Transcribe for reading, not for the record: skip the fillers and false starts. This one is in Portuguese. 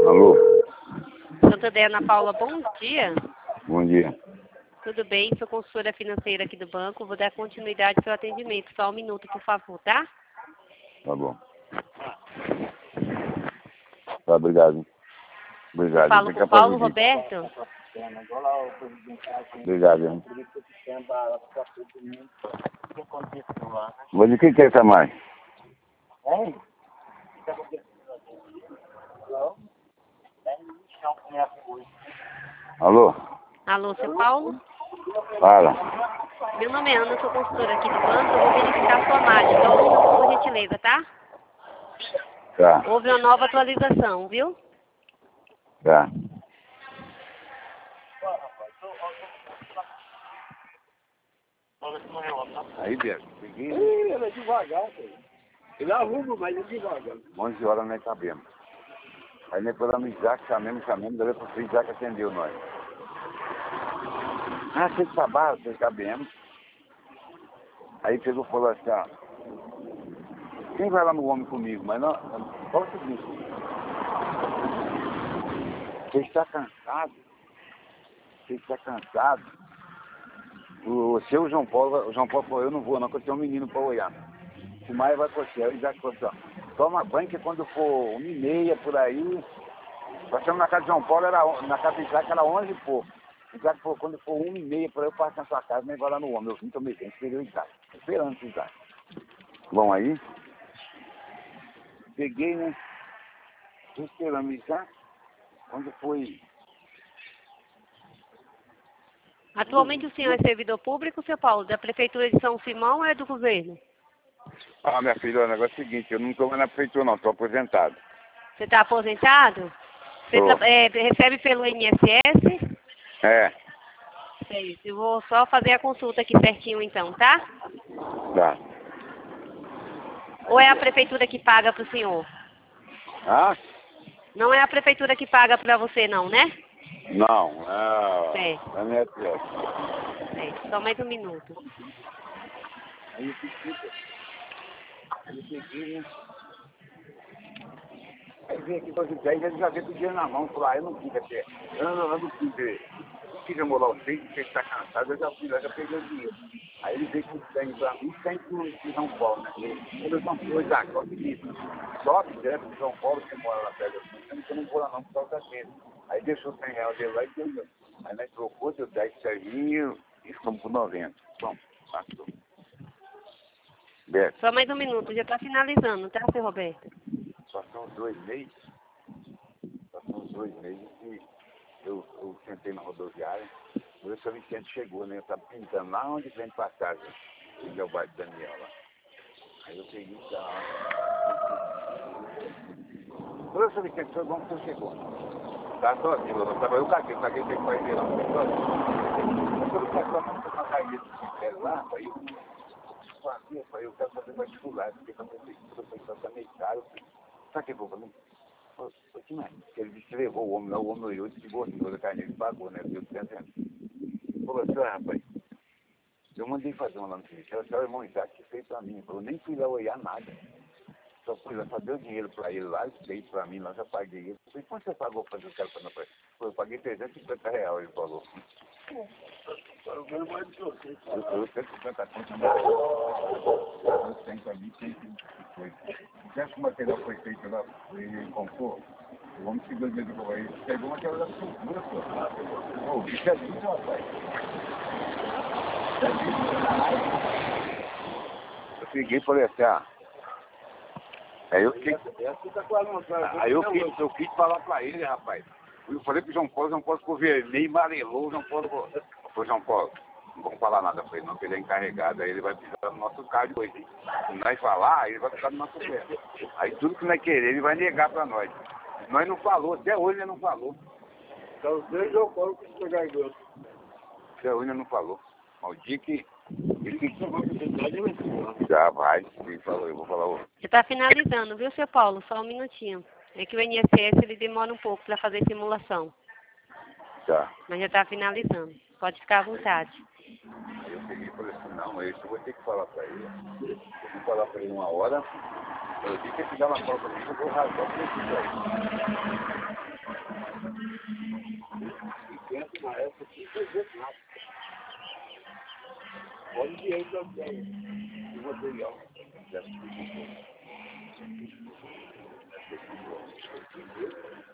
Alô? Santander, Ana Paula, bom dia. Bom dia. Tudo bem? Sou consultora financeira aqui do banco. Vou dar continuidade ao seu atendimento. Só um minuto, por favor, tá? Tá bom. Tá, obrigado. Obrigado. Falo com o Paulo Roberto. Obrigado, hein? Mas o que é essa mais? Alô? Alô, seu Paulo? Fala. Meu nome é Ana, sou consultora aqui do banco. Eu vou verificar a sua margem. Só um minuto, por gentileza, tá? Tá, Houve uma nova atualização, viu? tá. Aí, Beto, peguei. Ele é devagar, pô. Ele arruma, mas é devagar. 11 horas nós cabemos. Aí nós falamos Isaac, chamemos, daí para frente Isaac atendeu nós. Ah, você trabalha, você cabemos. Aí pegou e falou assim, ó, quem vai lá no homem comigo? Mas não, qual o seguinte? Você está cansado? Você está cansado? O seu João Paulo falou, eu não vou não, porque eu tenho um menino para olhar. O Maia vai com você. Aí o Isaac falou assim, ó, toma banho que quando for 1h30 por aí, nós estamos na casa de João Paulo, na casa de Isaac era 11 e pouco. O Isaac falou, quando for 1h30 por aí, eu passo na sua casa, nem vai lá no homem. Eu vim também, esperei o Isaac, esperando o Isaac. Bom, aí, peguei, né, tô esperando o Isaac, quando foi... Atualmente o senhor é servidor público, seu Paulo, da Prefeitura de São Simão ou é do governo? Ah, minha filha, o negócio é o seguinte, eu não estou mais na prefeitura não, estou aposentado. Você está aposentado? Você Tô. recebe pelo INSS? É, Sei. Eu vou só fazer a consulta aqui certinho então, tá? tá. Ou é a prefeitura que paga para o senhor? Ah? Não é a prefeitura que paga para você não, né? Não, Certo. é minha filha. Certo. Só mais um minuto. Aí eu peguei, né? Aí vem aqui para os 10, ele já vê com o dinheiro na mão, falou, eu não quis até. Eu não quis demorar o peito, porque ele está cansado, eu já fui lá, já peguei o dinheiro. Aí ele veio com os 10 para mim, tem que São Paulo, né? Quando eu não fui, Isaac, ó, seguinte, sobe direto de São Paulo, você mora lá perto, eu não vou lá não, por causa da gente. Aí deixou 100 reais dele lá e deu. Aí nós trocou, deu 10 certinho e ficamos por 90. Bom, passou. Beto, Só mais um minuto, já está finalizando, tá, seu Roberto? só são 2 meses. Só são 2 meses que eu sentei na rodoviária. O São Vicente chegou, né? Eu estava pintando lá onde vem passagem. Onde é o bairro do Daniel lá. Aí eu peguei e lá. O São Vicente foi bom que você chegou. Tá sozinho, eu caguei o que vai ver lá. Quando eu passei uma caída do cemitério lá, aí eu quero fazer particular, porque quando eu pensei que meio caro, sabe o que eu vou fazer? Ele disse que levou o homem lá, o homem olhou e disse que gostou da carne, ele pagou, né? Deu 200 reais. Falou assim, rapaz, eu mandei fazer uma lá no cemitério, o irmão Isaac que fez pra mim. Eu nem fui lá olhar nada. Só fui lá, só deu dinheiro pra ele lá, fez pra mim lá, já paguei ele. Eu falei, quanto você pagou pra fazer o cara pra não fazer? Eu paguei 350 reais, ele falou. Eu ganho mais do que você. Eu 150 conto, não tem pra mim, tem coisa. Já que o material foi feito lá, ele comprou, o homem segurou o dedo aí, pegou uma aquela da estrutura, pô. O bicho é lindo, rapaz. Eu peguei e falei assim, aí eu fiquei. Aí eu quis falar pra ele, rapaz. Eu falei pro João Paulo ficou vermelho, amarelou, João Paulo falou, ô João Paulo, não vamos falar nada pra ele não, porque ele é encarregado, aí ele vai precisar do nosso carro depois. Se nós falar, ele vai ficar no nosso pé. Aí tudo que nós querer, ele vai negar pra nós. Nós não falou, até hoje ele não falou. Então os dois João Paulo que se pegar em outro. Até hoje ele não falou. Mas o dia que. Ele Já vai, ele falou, eu vou falar o. Já está finalizando, viu, seu Paulo? Só um minutinho. É que o INSS ele demora um pouco para fazer simulação. Tá. Mas já está finalizando. Pode ficar à vontade. Aí eu peguei e falei assim, não, isso eu vou ter que falar pra ele. Eu vou falar pra ele uma hora. Eu disse que ele dá uma prova pra mim, eu vou rasgar pra ele. eu também. O material. Já se